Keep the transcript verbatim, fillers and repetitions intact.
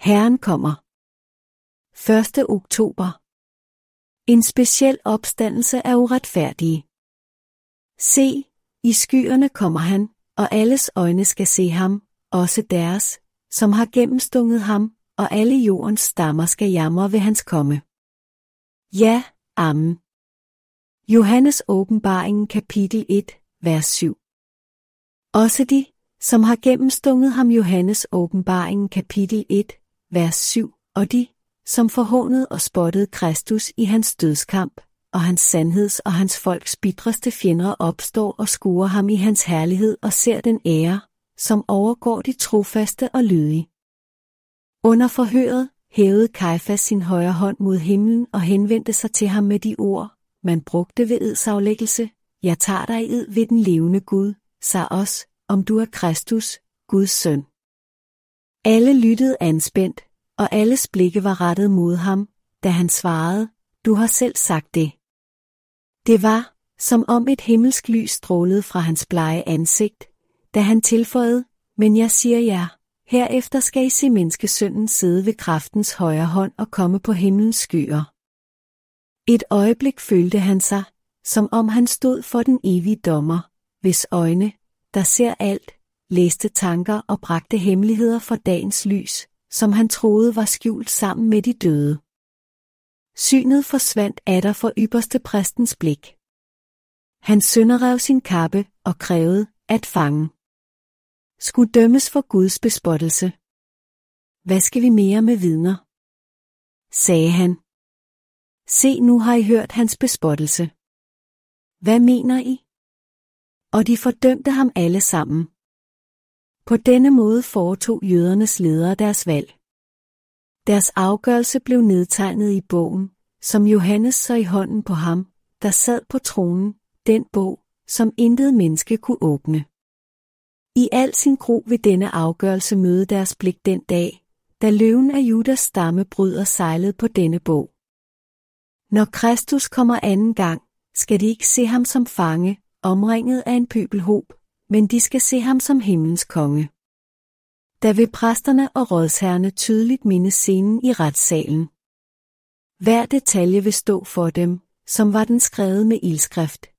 Herren kommer. første oktober. En speciel opstandelse af uretfærdige. Se, i skyerne kommer han, og alles øjne skal se ham, også deres, som har gennemstunget ham, og alle jordens stammer skal jamre ved hans komme. Ja, amen. Johannes åbenbaringen kapitel et, vers syv. Også de, som har gennemstunget ham Johannes åbenbaringen kapitel et, vers syv, og de, som forhånede og spottede Kristus i hans dødskamp, og hans sandheds og hans folks bitreste fjender opstår og skuer ham i hans herlighed og ser den ære, som overgår de trofaste og lydige. Under forhøret hævede Kajfas sin højre hånd mod himlen og henvendte sig til ham med de ord, man brugte ved edsaflæggelse: Jeg tager dig i ed ved den levende Gud, sag os, om du er Kristus, Guds søn. Alle lyttede anspændt, og alles blikke var rettet mod ham, da han svarede: Du har selv sagt det. Det var, som om et himmelsk lys strålede fra hans blege ansigt, da han tilføjede: Men jeg siger jer, herefter skal I se menneskesønnen sidde ved kraftens højre hånd og komme på himlens skyer. Et øjeblik følte han sig, som om han stod for den evige dommer, hvis øjne, der ser alt, læste tanker og bragte hemmeligheder for dagens lys, som han troede var skjult sammen med de døde. Synet forsvandt atter for ypperste præstens blik. Han sønderrev sin kappe og krævede, at fangen skulle dømmes for Guds bespottelse. Hvad skal vi mere med vidner? Sagde han. Se, nu har I hørt hans bespottelse. Hvad mener I? Og de fordømte ham alle sammen. På denne måde foretog jødernes ledere deres valg. Deres afgørelse blev nedtegnet i bogen, som Johannes så i hånden på ham, der sad på tronen, den bog, som intet menneske kunne åbne. I al sin gru vil denne afgørelse møde deres blik den dag, da løven af Judas stamme bryder sejlet på denne bog. Når Kristus kommer anden gang, skal de ikke se ham som fange, omringet af en pøbelhob, men de skal se ham som himlens konge. Da vil præsterne og rådsherrerne tydeligt minde scenen i retssalen. Hver detalje vil stå for dem, som var den skrevet med ildskrift.